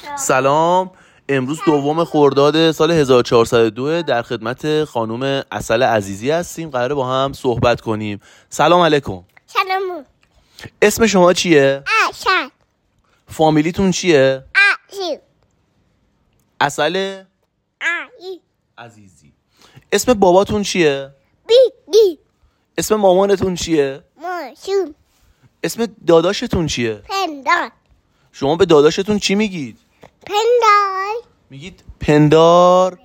سلام. امروز دوم خرداد سال 1402 در خدمت خانم عسل عزیزی هستیم. قراره با هم صحبت کنیم. سلام علیکم. سلام. اسم شما چیه؟ عسل. فامیلیتون چیه؟ عزیز. عسل عزیز. اسم باباتون چیه؟ بی. اسم مامانتون چیه؟ ماشون. اسم داداشتون چیه؟ پندار. شما به داداشتون چی میگید؟ پندار. میگید پندار.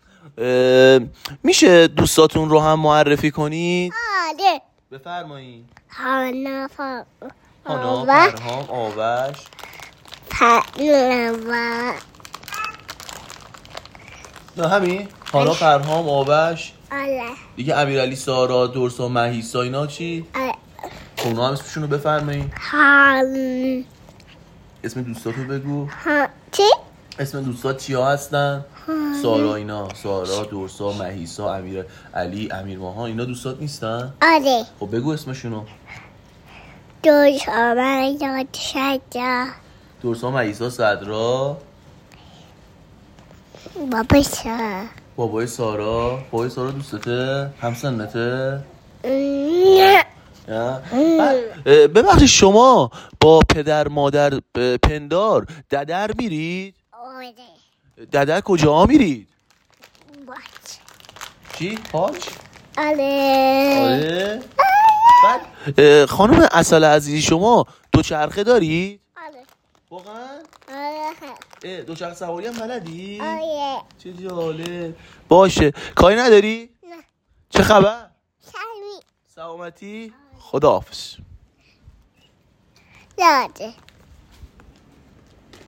میشه دوستاتون رو هم معرفی کنید؟ آره. بفرمایید. هانا فرهام آوش پنوا. نه همین؟ هانا فرهام آوش. آره. دیگه امیرعلی سارا دورسا مهیسا اینا چی؟ آره. اونا هم اسمشون رو بفرمایید. اسم دوستاتو بگو. چی؟ اسم دوستات چیا هستن؟ سارا اینا، سارا دورسا مهیسا امیرعلی امیرماها اینا دوستات نیستن؟ آره. خب بگو اسمشونو. دورسا مهیسا صدرا. بابای سارا دوستته؟ همسنته؟ ببخشید شما با پدر مادر پندار ددر میرید؟ آره. ددر کجا میرید؟ باش. چی؟ پاچ؟ آره. بعد خانم عسل عزیزی شما دوچرخه دارید؟ آره. واقعا؟ آره. دوچرخه سواری هم بلدی؟ آره. چه جالب. باشه کاری نداری؟ نه. چه خبر؟ سلمی. سلامتی؟ خداحافظ. داده.